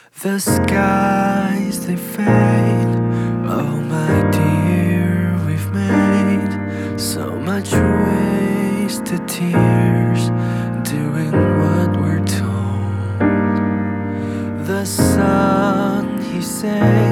The skies they fade. Oh my dear, we've made so much wasted tears doing what we're told. The sun, he said,